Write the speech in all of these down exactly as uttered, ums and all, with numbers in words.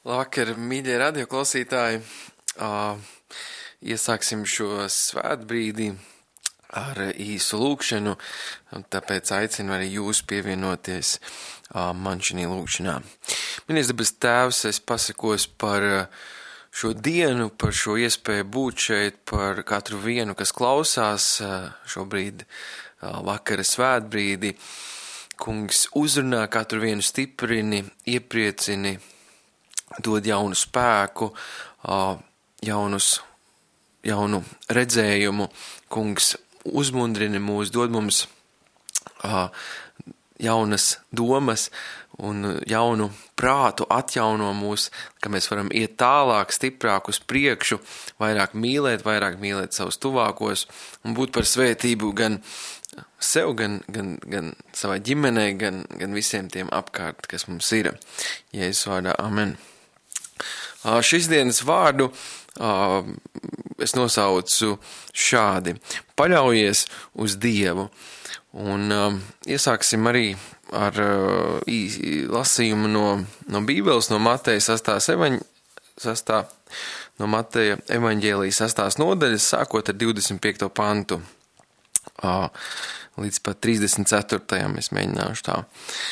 Labvakar, mīļie radioklausītāji! Uh, iesāksim šo svētbrīdi ar īsu lūkšanu, tāpēc aicinu arī jūs pievienoties uh, man šī lūkšanā. Mīļais debes Tēvs, es pasakos par uh, šo dienu, par šo iespēju būt šeit, par katru vienu, kas klausās uh, šobrīd uh, vakara svētbrīdi. Kungs uzrunā katru vienu, stiprini, iepriecini, dod jaunu spēku, jaunus, jaunu redzējumu. Kungs uzmundrini mūs, dod mums jaunas domas un jaunu prātu, atjauno mūs, ka mēs varam iet tālāk, stiprāk uz priekšu, vairāk mīlēt, vairāk mīlēt savus tuvākos un būt par svētību gan sev, gan, gan, gan savai ģimenei, gan, gan visiem tiem apkārt, kas mums ir. Jēzus vārdā, amen. Uh, šis dienas vārdu uh, es nosaucu šādi: paļaujies uz Dievu. Un uh, iesāksim arī ar uh, īsi lasījumu no, no Bībeles, no Mateja sastās evaņ, sastā, no Mateja evaņģēlijas sastās nodaļas, sākot ar divdesmit piekto pantu. Uh, līdz pat trīsdesmit ceturtajam es mēģināšu tā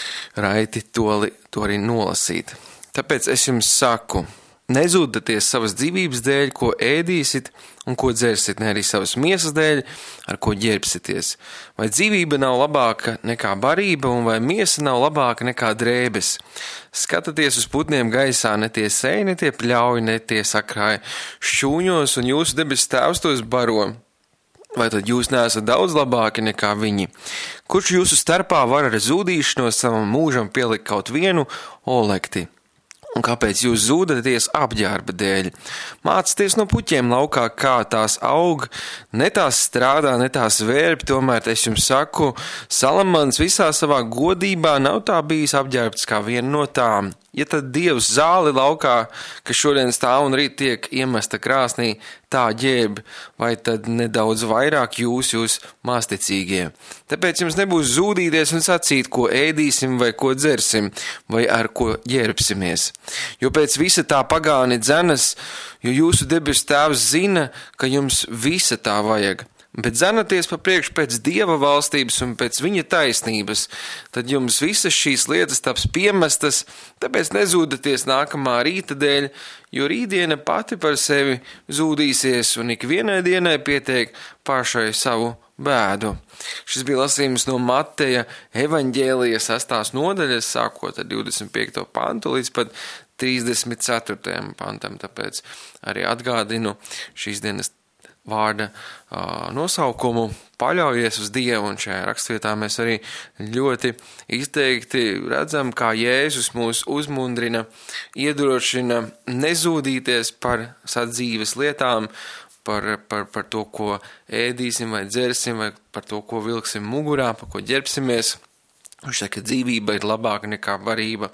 raiti to, to arī nolasīt. Tāpēc es jums saku, nezūdaties savas dzīvības dēļ, ko ēdīsit un ko dzersit, ne arī savas miesas dēļ, ar ko ģērbsities. Vai dzīvība nav labāka nekā barība, un vai miesa nav labāka nekā drēbes? Skatāties uz putniem gaisā, ne tie sēj, ne tie pļauj, ne tie sakrāja šķūņos, un jūsu debes Tēvs tos baro. Vai tad jūs neesat daudz labāki nekā viņi? Kurš jūsu starpā var ar zūdīšanos savam mūžam pielikt kaut vienu olekti? Un kāpēc jūs zūdaties apģērba dēļ? Mācieties no puķiem laukā, kā tās aug, ne tās strādā, ne tās vērp, tomēr es jums saku, Salamans visā savā godībā nav tā bijis apģērbts kā viena no tām. Ja tad Dievs zāli laukā, kas šodien stāv un rīt tiek iemesta krāsnī, tā ģērb, vai tad nedaudz vairāk jūs, jūs māsticīgie. Tāpēc jums nebūs zūdīties un sacīt, ko ēdīsim vai ko dzersim, vai ar ko ģērbsimies. Jo pēc visa tā pagāni dzenas, jo jūsu debesu Tēvs zina, ka jums visa tā vajag. Bet dzenaties pa priekšu pēc Dieva valstības un pēc viņa taisnības, tad jums visas šīs lietas taps piemestas, tāpēc nezūdaties nākamā rīta dēļ, jo rītdiena pati par sevi zūdīsies un ikvienai dienai pietiek pašai savu bēdu. Šis bija lasījums no Mateja evaņģēlijas sastās nodaļas, sākot ar divdesmit piekto pantu līdz pat trīsdesmit ceturtajam pantam, tāpēc arī atgādinu šīs dienas vārda uh, nosaukumu paļaujies uz Dievu, un šajā rakstvietā mēs arī ļoti izteikti redzam, kā Jēzus mūs uzmundrina, iedrošina nezūdīties par sadzīves lietām, par, par, par to, ko ēdīsim vai dzersim, vai par to, ko vilksim mugurā, par ko ģērbsimies. Viņš saka, ka dzīvība ir labāka nekā barība,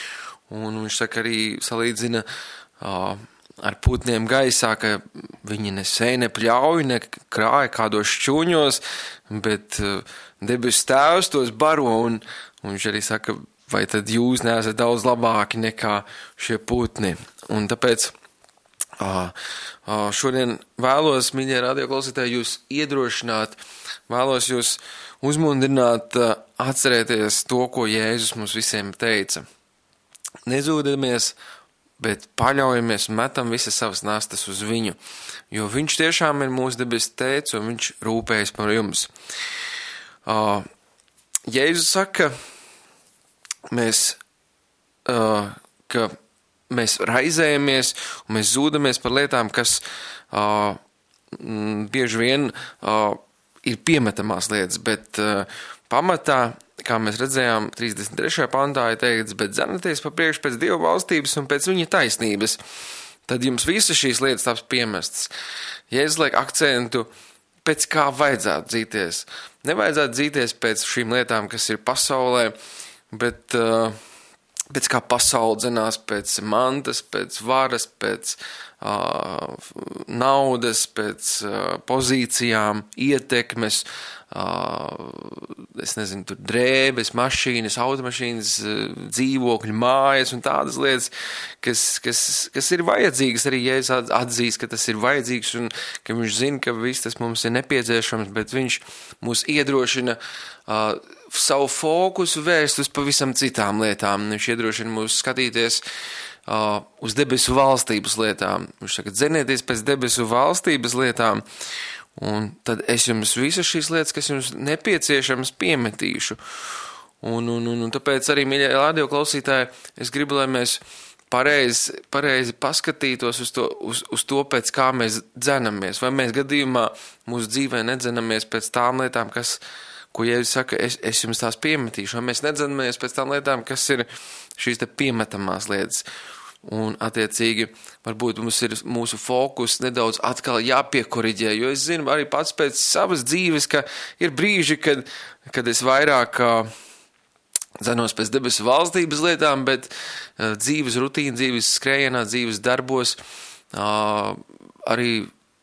un viņš saka arī salīdzina uh, ar putniem gaisā, ka viņi ne sēj, ne pļauj, ne krāja kādos šķūņos, bet debesu Tēvs tos baro, un, un viņš arī saka, vai tad jūs neesat daudz labāki nekā šie putni. Un tāpēc uh, uh, šodien vēlos, mīļie radioklausītāji, jūs iedrošināt, vēlos jūs uzmundrināt, uh, atcerēties to, ko Jēzus mums visiem teica. Nezūdamies, bet paļaujamies un metam visas savas nastas uz viņu, jo viņš tiešām ir mūsu debes tēvs un viņš rūpējas par jums. Uh, Jēzus saka, mēs, uh, ka mēs raizējamies un mēs zūdamies par lietām, kas uh, m, bieži vien uh, ir piemetamās lietas, bet uh, pamatā, kā mēs redzējām, trīsdesmit trešajā pantā ir teikts, bet dzenaties pa priekšu pēc Dieva valstības un pēc viņa taisnības, tad jums visas šīs lietas taps piemestas. Jēzus liek akcentu, pēc kā vajadzētu dzīties. Nevajadzētu dzīties pēc šīm lietām, kas ir pasaulē, bet uh, pēc kā pasaule dzenās, pēc mantas, pēc varas, pēc naudas, pēc pozīcijām, ietekmes, es nezinu, tur drēbes, mašīnas, automašīnas, dzīvokļi, mājas un tādas lietas, kas, kas, kas ir vajadzīgas. Arī Jēzus atzīst, ka tas ir vajadzīgs un ka viņš zina, ka viss tas mums ir nepieciešams, bet viņš mūs iedrošina uh, savu fokusu vērst uz pavisam citām lietām. Viņš iedrošina mūs skatīties uh, uz debesu valstības lietām. Viņš saka, dzenieties pēc debesu valstības lietām, un tad es jums visas šīs lietas, kas jums nepieciešamas, piemetīšu. Un, un, un, un tāpēc arī, mīļie radio klausītāji, es gribu, lai mēs pareizi, pareizi paskatītos uz to, uz, uz to, pēc kā mēs dzenamies. Vai mēs gadījumā mūsu dzīvē nedzenamies pēc tām lietām, kas, ko Jēzus saka, es, es jums tās piemetīšu. Vai mēs nedzenamies pēc tām lietām, kas ir šīs te piemetamās lietas. Un, attiecīgi, varbūt mums ir mūsu fokus nedaudz atkal jāpiekoriģē, jo es zinu arī pats pēc savas dzīves, ka ir brīži, kad, kad es vairāk uh, dzenos pēc debesu valstības lietām, bet uh, dzīves rutīna, dzīves skrējienā, dzīves darbos uh, arī,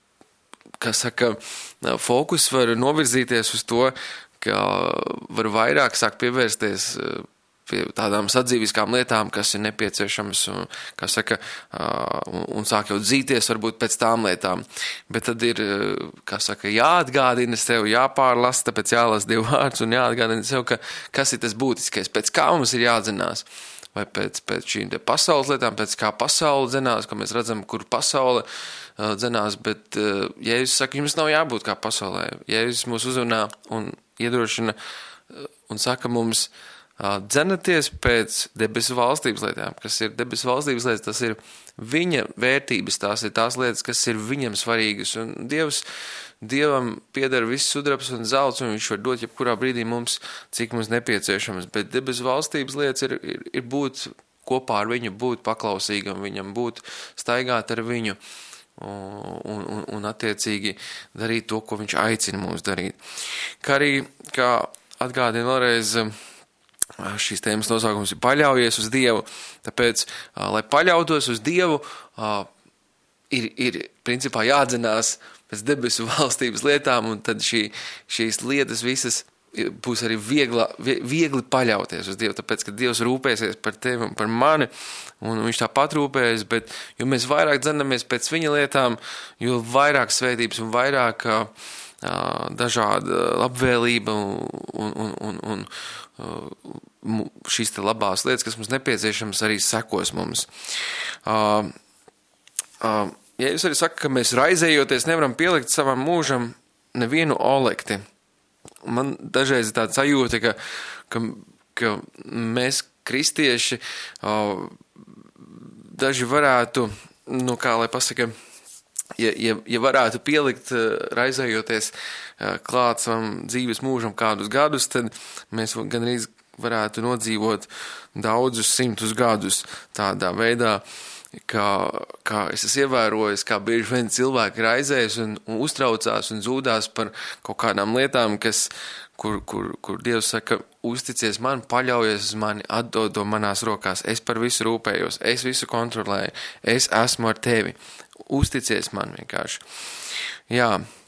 kā saka, uh, fokus var novirzīties uz to, ka var vairāk sākt pievērsties uh, pie tādām sadzīviskām lietām, kas ir nepieciešamas un, kā saka, un, un sāk jau dzīties varbūt pēc tām lietām. Bet tad ir, kā saka, jāatgādina sev, jāpārlasa, tāpēc jālasa Dievu vārds un jāatgādina sev, ka kas ir tas būtiskais, pēc kā mums ir jādzenās. Vai pēc, pēc šīm te pasaules lietām, pēc kā pasaule dzenās, ko mēs redzam, kur pasaule uh, dzenās, bet uh, Jēzus saka, jums nav jābūt kā pasaulē. Jēzus mūs uzrunā un iedrošina uh, un saka mums, dzenaties pēc debesu valstības lietām, kas ir debesu valstības lietas, tas ir viņa vērtības, tās ir tās lietas, kas ir viņam svarīgas, un Dievs, Dievam pieder viss sudrabs un zelts, un viņš var dot jebkurā brīdī mums, cik mums nepieciešams, bet debesu valstības lietas ir, ir, ir būt kopā ar viņu, būt paklausīgam viņam, būt staigāt ar viņu, un, un, un attiecīgi darīt to, ko viņš aicina mums darīt. Kā arī, kā atgādina vēlreiz, šīs tēmas nosaukums ir paļaujies uz Dievu, tāpēc, lai paļautos uz Dievu, ir, ir principā jādzenās pēc debesu valstības lietām, un tad šī, šīs lietas visas būs arī viegla, viegli paļauties uz Dievu, tāpēc, ka Dievs rūpēsies par tevi un par mani, un viņš tāpat rūpējas, bet jo mēs vairāk dzenamies pēc viņa lietām, jo vairāk svētības un vairāk dažāda labvēlība un, un, un, un šīs te labās lietas, kas mums nepieciešams, arī sekos mums. Uh, uh, ja jūs arī saka, ka mēs raizējoties nevaram pielikt savam mūžam nevienu olekti. Man dažreiz ir tāda sajūta, ka, ka, ka mēs kristieši uh, daži varētu, nu kā lai pasaka, Ja, ja, ja varētu pielikt, raizējoties klāt savam dzīves mūžam kādus gadus, tad mēs gan arī varētu nodzīvot daudzus simtus gadus tādā veidā, kā, kā es esmu ievērojis, kā bieži vien cilvēki raizējas un, un uztraucās un zūdās par kaut kādām lietām, kas, kur, kur, kur Dievs saka, uzticies man, paļaujies uz mani, atdod to manās rokās, es par visu rūpējos, es visu kontrolēju, es esmu ar tevi. Uzticies man vienkārši. Jā,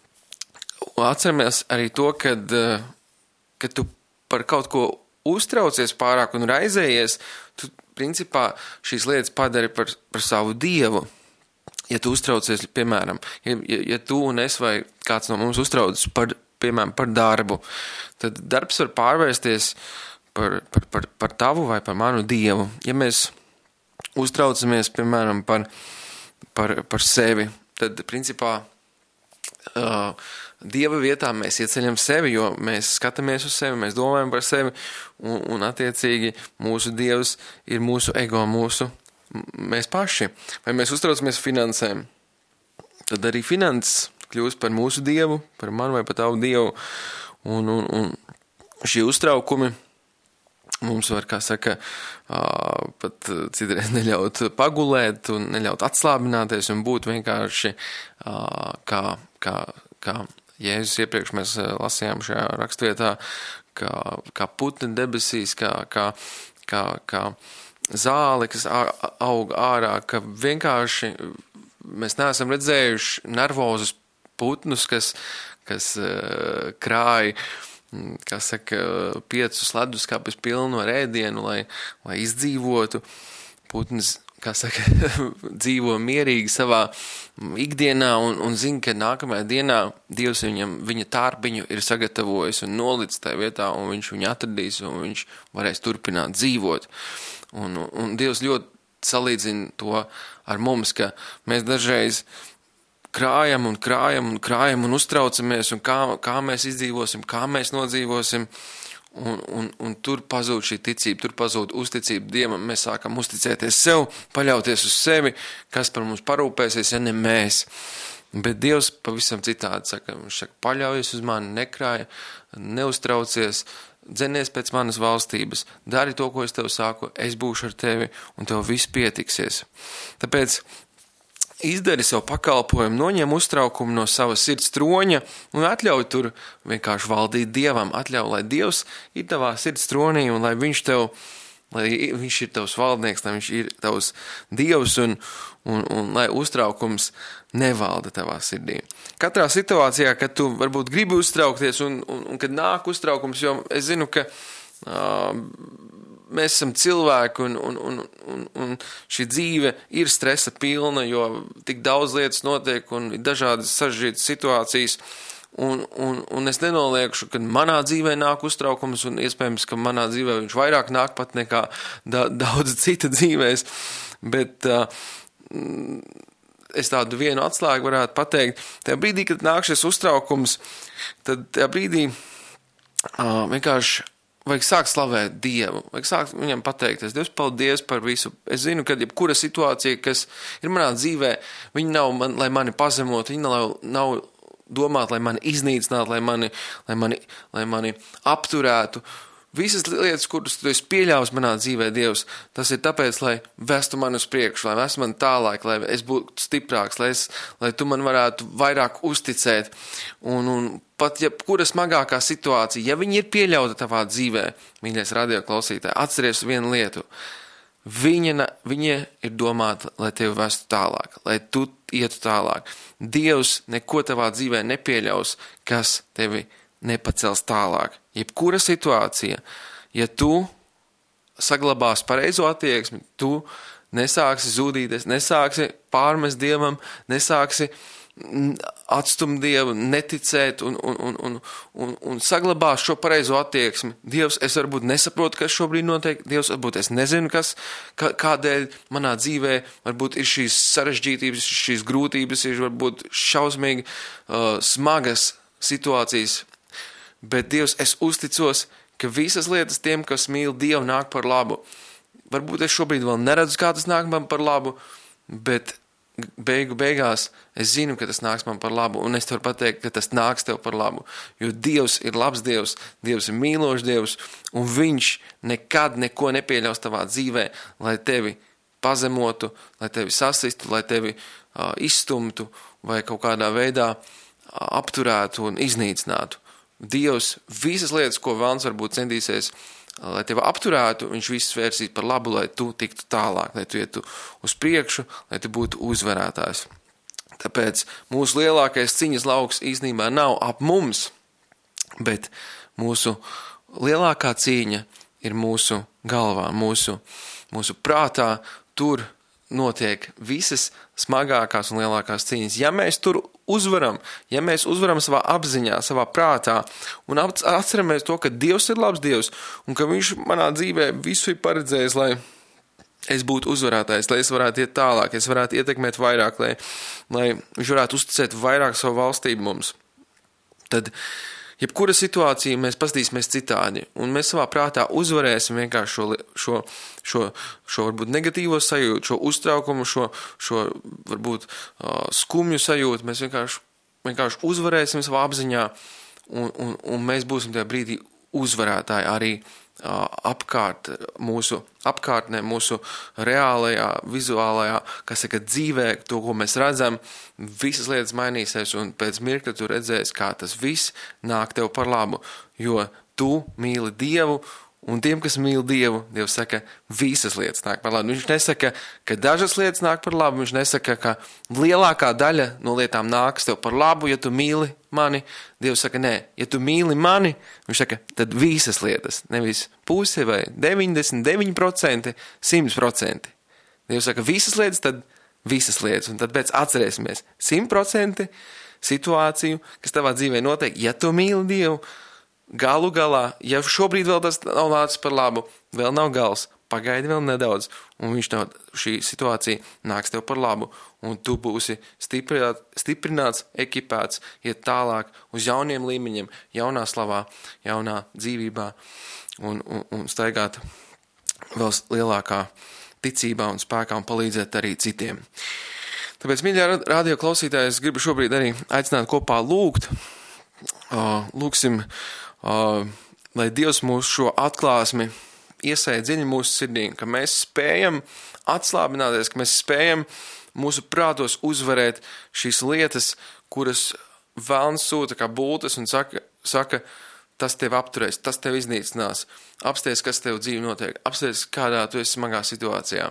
atceramies arī to, kad, kad tu par kaut ko uztraucies pārāk un raizējies, tu principā šīs lietas padari par, par savu Dievu. Ja tu uztraucies, piemēram, ja, ja, ja tu un es vai kāds no mums uztraucas par, piemēram, par darbu, tad darbs var pārvērsties par, par, par, par tavu vai par manu Dievu. Ja mēs uztraucamies, piemēram, par Par, par sevi, tad principā uh, Dieva vietā mēs ieceļam sevi, jo mēs skatāmies uz sevi, mēs domājam par sevi, un, un attiecīgi mūsu Dievs ir mūsu ego, mūsu, mēs paši. Vai mēs uztraucamies finansēm, tad arī finanses kļūst par mūsu Dievu, par manu vai par tavu Dievu, un, un, un šie uztraukumi mums var, kā saka, pat citreiz neļaut pagulēt un neļaut atslābināties un būt vienkārši kā, kā, kā Jēzus iepriekš mēs lasījām šajā rakstvietā, kā, kā putni debesīs, kā, kā, kā, kā zāle, kas aug ārā, ka vienkārši mēs neesam redzējuši nervozus putnus, kas, kas uh, krāja, kā saka, piecus leduskapis pilnu ar ēdienu, lai, lai izdzīvotu. Putns, kā saka, dzīvo mierīgi savā ikdienā un, un zina, ka nākamajā dienā Dievs viņam, viņa tārpiņu ir sagatavojis un nolicis tajā vietā, un viņš viņu atradīs, un viņš varēs turpināt dzīvot. Un, un Dievs ļoti salīdzina to ar mums, ka mēs dažreiz krājam un krājam un krājam un uztraucamies, un kā, kā mēs izdzīvosim, kā mēs nodzīvosim, un, un, un tur pazūd šī ticība, tur pazūd uzticība Dievam, mēs sākam uzticēties sev, paļauties uz sevi, kas par mums parūpēsies, ja ne mēs. Bet Dievs pavisam citādi saka, viņš saka, paļaujies uz mani, nekrāja, neuztraucies, dzenies pēc manas valstības, dari to, ko es tev sāku, es būšu ar tevi, un tev viss pietiksies. Tāpēc izdari savu pakalpojumu, noņem uztraukumu no savas sirds troņa un atļauj tur vienkārši valdīt Dievam. Atļauj, lai Dievs ir tavā sirds tronī un lai viņš tev, lai viņš ir tavs valdnieks, lai viņš ir tavs Dievs un, un, un lai uztraukums nevalda tavā sirdī. Katrā situācijā, kad tu varbūt gribi uztraukties un, un, un kad nāk uztraukums, jo es zinu, ka uh, mēs esam cilvēki un, un, un, un, un šī dzīve ir stresa pilna, jo tik daudz lietas notiek un ir dažādas sarežģītas situācijas. Un, un, un es nenoliekšu, ka manā dzīvē nāk uztraukums un iespējams, ka manā dzīvē viņš vairāk nāk pat nekā da, daudz cita dzīvēs. Bet uh, es tādu vienu atslēgu varētu pateikt. Tajā brīdī, kad nāk šis uztraukums, tad tajā brīdī uh, vienkārši vajag sākt slavēt Dievu, vajag sākt viņam pateikties. Dievs, paldies par visu. Es zinu, ka jebkura situācija, kas ir manā dzīvē, viņa nav, man, lai mani pazemot, viņa nav, nav domāt, lai mani iznīcinātu, lai mani, lai mani, lai mani apturētu. Visas lietas, kuras tu esi pieļāvis manā dzīvē, Dievs, tas ir tāpēc, lai vestu mani uz priekšu, lai vestu mani tālāk, lai es būtu stiprāks, lai, es, lai tu man varētu vairāk uzticēt. Un, un pat ja kura smagākā situācija, ja viņi ir pieļauta tavā dzīvē, mīļais radio klausītāji, atceries vienu lietu. Viņa, viņa ir domāta, lai tevi vestu tālāk, lai tu ietu tālāk. Dievs neko tavā dzīvē nepieļaus, kas tevi nepacels tālāk. Jebkura situācija, ja tu saglabās pareizo attieksmi, tu nesāksi zudīties, nesāksi pārmest Dievam, nesāksi atstumt Dievu, neticēt un, un, un, un, un, un saglabās šo pareizo attieksmi. Dievs, es varbūt nesaprotu, kas šobrīd notiek. Dievs, varbūt es nezinu, kas, kā, kādēļ manā dzīvē varbūt ir šīs sarežģītības, šīs grūtības, ir varbūt šausmīgi uh, smagas situācijas. Bet Dievs, es uzticos, ka visas lietas tiem, kas mīl Dievu, nāk par labu. Varbūt es šobrīd vēl neredzu, kā tas nāk man par labu, bet beigu beigās es zinu, ka tas nāks man par labu, un es tev varu pateikt, ka tas nāks tev par labu, jo Dievs ir labs Dievs, Dievs ir mīlošs Dievs, un viņš nekad neko nepieļaus tavā dzīvē, lai tevi pazemotu, lai tevi sasistu, lai tevi uh, izstumtu vai kaut kādā veidā uh, apturētu un iznīcinātu. Dievs visas lietas, ko vēlns varbūt centīsies, lai tevi apturētu, viņš visus vērsīs par labu, lai tu tiktu tālāk, lai tu ietu uz priekšu, lai tu būtu uzvarētājs. Tāpēc mūsu lielākais ciņas lauks īstenībā nav ap mums, bet mūsu lielākā cīņa ir mūsu galvā, mūsu, mūsu prātā, tur notiek visas smagākās un lielākās cīņas. Ja mēs tur uzvaram, ja mēs uzvaram savā apziņā, savā prātā un atceramies to, ka Dievs ir labs Dievs un ka viņš manā dzīvē visu ir paredzējis, lai es būtu uzvarētājs, lai es varētu iet tālāk, es varētu ietekmēt vairāk, lai, lai viņš varētu uzticēt vairāk savu valstību mums. Tad jebkura situācija mēs paskatīsimies citādi, un mēs savā prātā uzvarēsim vienkārši šo, šo, šo, šo varbūt negatīvo sajūtu, šo uztraukumu, šo, šo varbūt uh, skumju sajūtu, mēs vienkārši, vienkārši uzvarēsim savā apziņā, un, un, un mēs būsim tajā brīdī uzvarētāji arī uh, apkārt mūsu apkārtnē, mūsu reālajā, vizuālajā, kas saka, dzīvē, to, ko mēs redzam, visas lietas mainīsies, un pēc mirkļa tu redzēsi, kā tas viss nāk tev par labu, jo tu mīli Dievu, Un tiem, kas mīl Dievu, Dievs saka, visas lietas nāk par labu. Viņš nesaka, ka dažas lietas nāk par labu, viņš nesaka, ka lielākā daļa no lietām nāks tev par labu, ja tu mīli mani. Dievs saka, nē, ja tu mīli mani, viņš saka, tad visas lietas, nevis puse vai deviņdesmit deviņi procenti, simt procenti. Dievs saka, visas lietas, tad visas lietas. Un tad pēc atcerēsimies simt procenti situāciju, kas tavā dzīvē notiek, ja tu mīli Dievu. Galu galā, ja šobrīd vēl tas nav nācis par labu, vēl nav gals, pagaidi vēl nedaudz, un viņš tev, šī situācija nāks tev par labu, un tu būsi stiprināt, stiprināts, ekipēts, iet tālāk uz jauniem līmeņiem, jaunā slavā, jaunā dzīvībā, un, un, un staigāt vēl lielākā ticībā un spēkā un palīdzēt arī citiem. Tāpēc, mīļā radio klausītāji, es gribu šobrīd arī aicināt kopā lūgt, uh, lūgsim, Uh, lai Dievs mūsu šo atklāsmi iesēja dziļi mūsu sirdī, ka mēs spējam atslābināties, ka mēs spējam mūsu prātos uzvarēt šīs lietas, kuras vēlns sūta kā bultas un saka, saka, tas tev apturēs, tas tev iznīcinās. Apsties, kas tev dzīvi notiek, apsties, kādā tu esi smagā situācijā.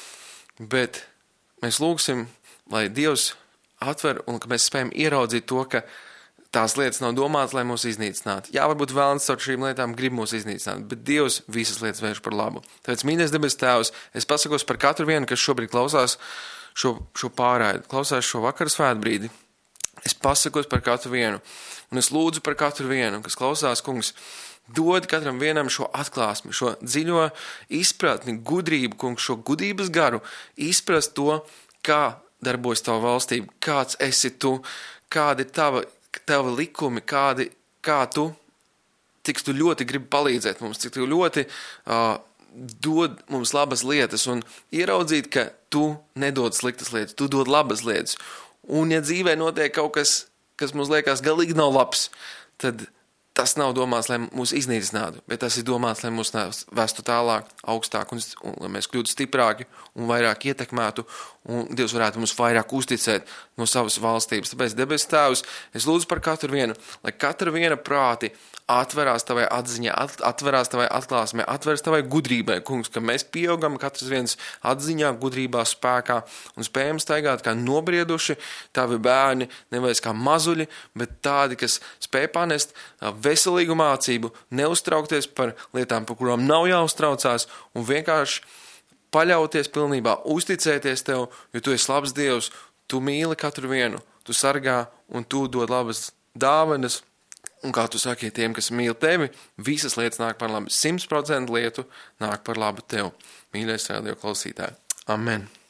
Bet mēs lūgsim, lai Dievs atver un ka mēs spējam ieraudzīt to, ka tās lietas nav domātas, lai mūs iznīcinātu. Jā, varbūt vēlns ar šīm lietām grib mūs iznīcināt, bet Dievs visas lietas vērš par labu. Tāpēc, mīļais debes Tēvs, es pasakos par katru vienu, kas šobrīd klausās šo, šo pārraidi, klausās šo vakaru svētbrīdi. Es pasakos par katru vienu, un es lūdzu par katru vienu, kas klausās, kungs, dod katram vienam šo atklāsmi, šo dziļo izpratni, gudrību, kungs, šo gudrības garu, izprast to, kā darbojas tava valstība, kāds esi tu, kāda ir tava Tevi likumi, kādi, kā tu, cik tu ļoti gribi palīdzēt mums, cik tu ļoti uh, dod mums labas lietas un ieraudzīt, ka tu nedod sliktas lietas, tu dod labas lietas. Un ja dzīvē notiek kaut kas, kas mums liekas galīgi nav labs, tad tas nav domāts, lai mūs iznīcinātu, bet tas ir domāts, lai mūs vestu tālāk, augstāk un, un lai mēs kļūtu stiprāki un vairāk ietekmētu un Dievs varētu mums vairāk uzticēt no savas valstības. Tāpēc, debes Tēvs, es lūdzu par katru vienu, lai katra viena prāti atverās tavai atziņā, atverās tavai atklāsmē, atveras tavai gudrībai, kungs, ka mēs pieaugam katrs viens atziņā, gudrībā, spēkā un spējam staigāt kā nobrieduši tavi bērni, nevis kā mazuļi, bet tādi, kas spēj panest veselīgu mācību, neuztraukties par lietām, par kurām nav jāuztraucās un vienkārši paļauties pilnībā, uzticēties tev, jo tu esi labs Dievs, tu mīli katru vienu, tu sargā un tu dod labas dāvanas. Un kā tu saki, tiem, kas mīl tevi, visas lietas nāk par labu. Simts procentu lietu nāk par labu tev. Mīļais radio klausītāji. Amen.